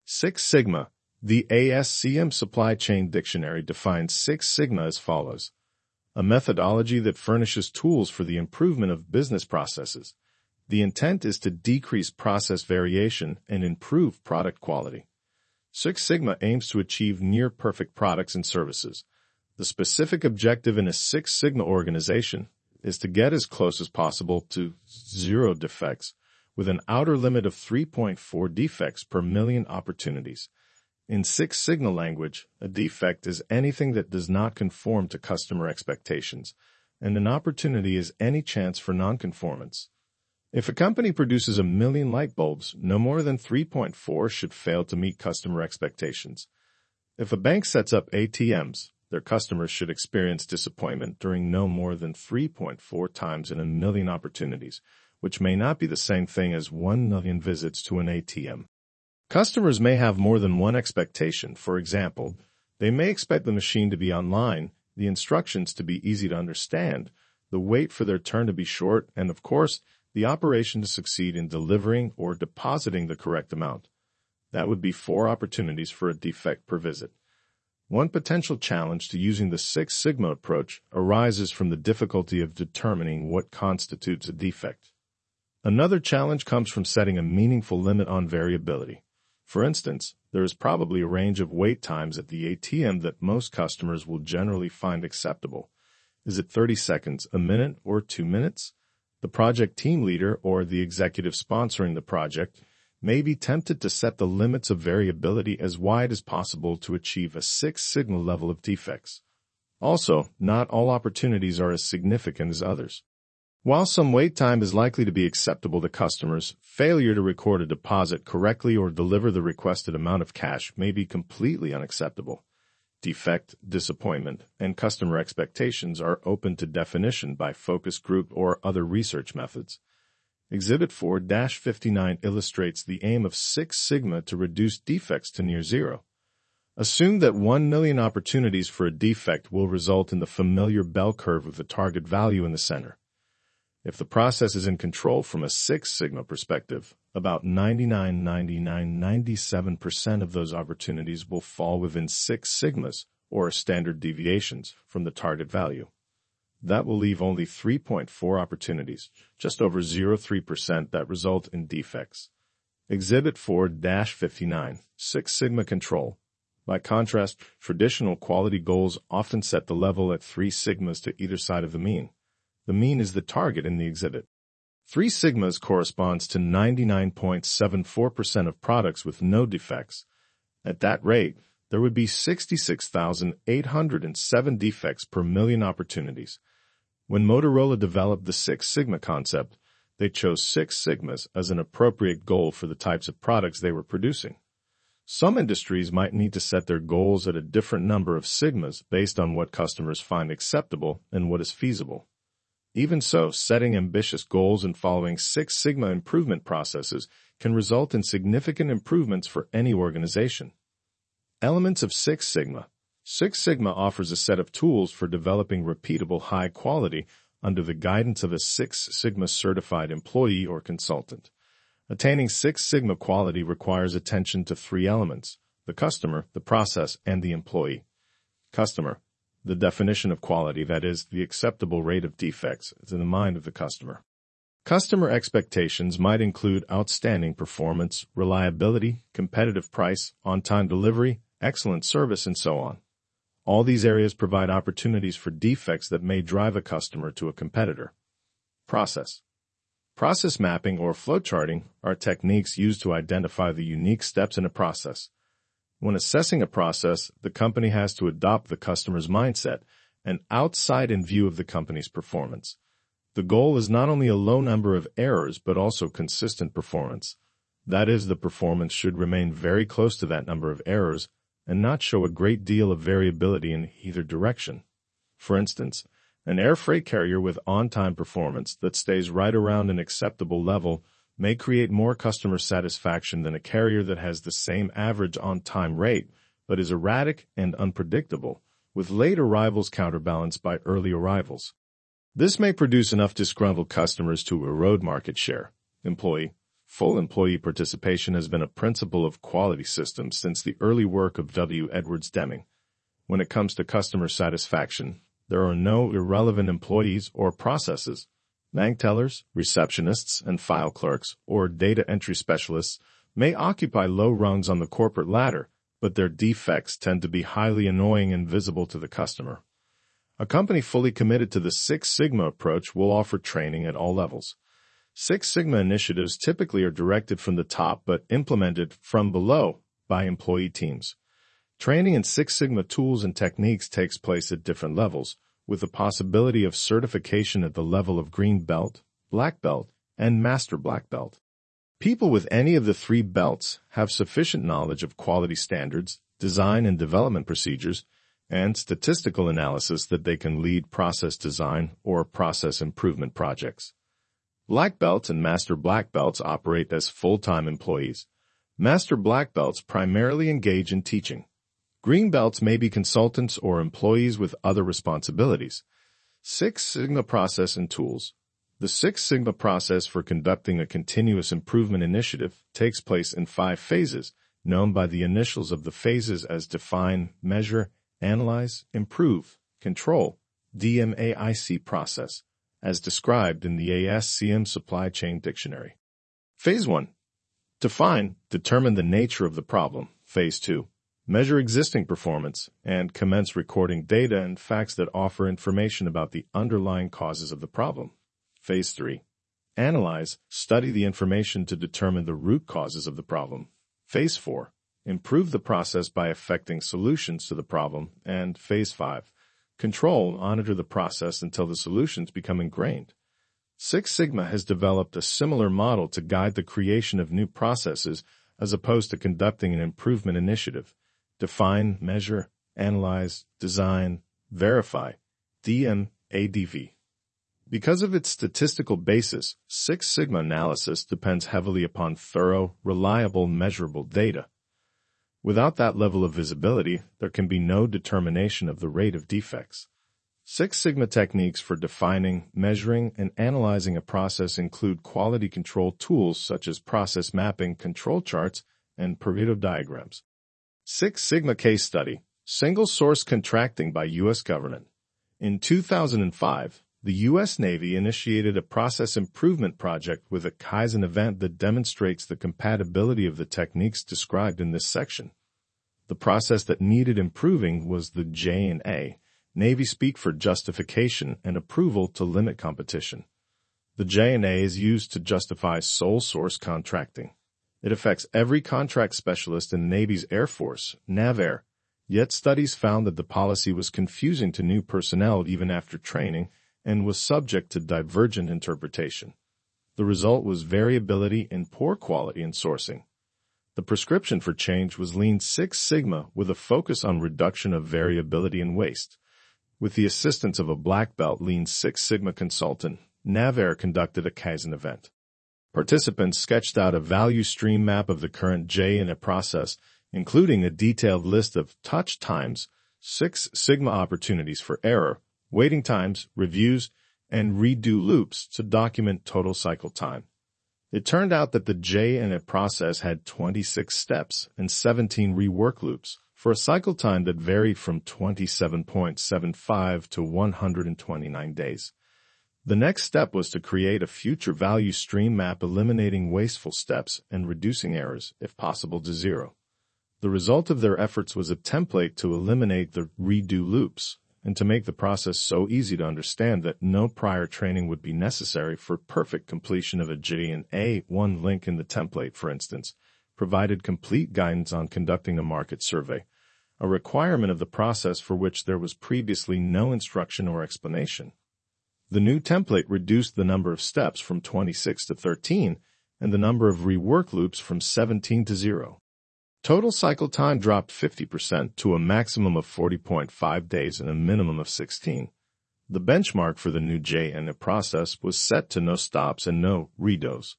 Six Sigma. The ASCM Supply Chain Dictionary defines Six Sigma as follows: a methodology that furnishes tools for the improvement of business processes. The intent is to decrease process variation and improve product quality. Six Sigma aims to achieve near-perfect products and services. The specific objective in a Six Sigma organization is to get as close as possible to zero defects, with an outer limit of 3.4 defects per million opportunities. In Six Sigma language, a defect is anything that does not conform to customer expectations, and an opportunity is any chance for nonconformance. If a company produces 1 million light bulbs, no more than 3.4 should fail to meet customer expectations. If a bank sets up ATMs, their customers should experience disappointment during no more than 3.4 times in 1 million opportunities, which may not be the same thing as 1 million visits to an ATM. Customers may have more than one expectation. For example, they may expect the machine to be online, the instructions to be easy to understand, the wait for their turn to be short, and of course, the operation to succeed in delivering or depositing the correct amount. That would be 4 opportunities for a defect per visit. One potential challenge to using the Six Sigma approach arises from the difficulty of determining what constitutes a defect. Another challenge comes from setting a meaningful limit on variability. For instance, there is probably a range of wait times at the ATM that most customers will generally find acceptable. Is it 30 seconds, a minute, or 2 minutes? The project team leader or the executive sponsoring the project may be tempted to set the limits of variability as wide as possible to achieve a Six Sigma level of defects. Also, not all opportunities are as significant as others. While some wait time is likely to be acceptable to customers, failure to record a deposit correctly or deliver the requested amount of cash may be completely unacceptable. Defect, disappointment, and customer expectations are open to definition by focus group or other research methods. Exhibit 4-59 illustrates the aim of Six Sigma to reduce defects to near zero. Assume that 1 million opportunities for a defect will result in the familiar bell curve with the target value in the center. If the process is in control from a Six Sigma perspective, about 97% of those opportunities will fall within 6 sigmas, or standard deviations, from the target value. That will leave only 3.4 opportunities, just over 0.3%, that result in defects. Exhibit 4-59, Six Sigma control. By contrast, traditional quality goals often set the level at 3 sigmas to either side of the mean. The mean is the target in the exhibit. 3 sigmas corresponds to 99.74% of products with no defects. At that rate, there would be 66,807 defects per million opportunities. When Motorola developed the Six Sigma concept, they chose 6 sigmas as an appropriate goal for the types of products they were producing. Some industries might need to set their goals at a different number of sigmas based on what customers find acceptable and what is feasible. Even so, setting ambitious goals and following Six Sigma improvement processes can result in significant improvements for any organization. Elements of Six Sigma. Six Sigma offers a set of tools for developing repeatable high quality under the guidance of a Six Sigma certified employee or consultant. Attaining Six Sigma quality requires attention to 3 elements: the customer, the process, and the employee. Customer. The definition of quality, that is, the acceptable rate of defects, is in the mind of the customer. Customer expectations might include outstanding performance, reliability, competitive price, on-time delivery, excellent service, and so on. All these areas provide opportunities for defects that may drive a customer to a competitor. Process. Process mapping or flowcharting are techniques used to identify the unique steps in a process. When assessing a process, the company has to adopt the customer's mindset and outside-in view of the company's performance. The goal is not only a low number of errors but also consistent performance. That is, the performance should remain very close to that number of errors and not show a great deal of variability in either direction. For instance, an air freight carrier with on-time performance that stays right around an acceptable level may create more customer satisfaction than a carrier that has the same average on-time rate but is erratic and unpredictable, with late arrivals counterbalanced by early arrivals. This may produce enough disgruntled customers to erode market share. Employee. Full employee participation has been a principle of quality systems since the early work of W. Edwards Deming. When it comes to customer satisfaction, there are no irrelevant employees or processes. Bank tellers, receptionists, and file clerks, or data entry specialists, may occupy low rungs on the corporate ladder, but their defects tend to be highly annoying and visible to the customer. A company fully committed to the Six Sigma approach will offer training at all levels. Six Sigma initiatives typically are directed from the top but implemented from below by employee teams. Training in Six Sigma tools and techniques takes place at different levels, with the possibility of certification at the level of Green Belt, Black Belt, and Master Black Belt. People with any of the three belts have sufficient knowledge of quality standards, design and development procedures, and statistical analysis that they can lead process design or process improvement projects. Black Belts and Master Black Belts operate as full-time employees. Master Black Belts primarily engage in teaching. Green Belts may be consultants or employees with other responsibilities. Six Sigma process and tools. The Six Sigma process for conducting a continuous improvement initiative takes place in 5 phases, known by the initials of the phases as define, measure, analyze, improve, control, DMAIC process, as described in the ASCM Supply Chain Dictionary. Phase 1. Define, determine the nature of the problem. Phase 2. Measure existing performance and commence recording data and facts that offer information about the underlying causes of the problem. Phase 3. Analyze, study the information to determine the root causes of the problem. Phase 4. Improve the process by effecting solutions to the problem. And Phase 5. Control, monitor the process until the solutions become ingrained. Six Sigma has developed a similar model to guide the creation of new processes as opposed to conducting an improvement initiative. Define, measure, analyze, design, verify, DMADV. Because of its statistical basis, Six Sigma analysis depends heavily upon thorough, reliable, measurable data. Without that level of visibility, there can be no determination of the rate of defects. Six Sigma techniques for defining, measuring, and analyzing a process include quality control tools such as process mapping, control charts, and Pareto diagrams. Six Sigma case study, single source contracting by U.S. government. In 2005, the U.S. Navy initiated a process improvement project with a Kaizen event that demonstrates the compatibility of the techniques described in this section. The process that needed improving was the J&A, Navy speak for justification and approval to limit competition. The J&A is used to justify sole source contracting. It affects every contract specialist in the Navy's Air Force, NAVAIR, yet studies found that the policy was confusing to new personnel even after training and was subject to divergent interpretation. The result was variability and poor quality in sourcing. The prescription for change was Lean Six Sigma with a focus on reduction of variability and waste. With the assistance of a black belt Lean Six Sigma consultant, NAVAIR conducted a Kaizen event. Participants sketched out a value stream map of the current J&A process, including a detailed list of touch times, Six Sigma opportunities for error, waiting times, reviews, and redo loops to document total cycle time. It turned out that the J&A process had 26 steps and 17 rework loops for a cycle time that varied from 27.75 to 129 days. The next step was to create a future value stream map eliminating wasteful steps and reducing errors, if possible, to 0. The result of their efforts was a template to eliminate the redo loops and to make the process so easy to understand that no prior training would be necessary for perfect completion of a J&A. One link in the template, for instance, provided complete guidance on conducting a market survey, a requirement of the process for which there was previously no instruction or explanation. The new template reduced the number of steps from 26 to 13 and the number of rework loops from 17 to 0. Total cycle time dropped 50% to a maximum of 40.5 days and a minimum of 16. The benchmark for the new J&A process was set to no stops and no redos.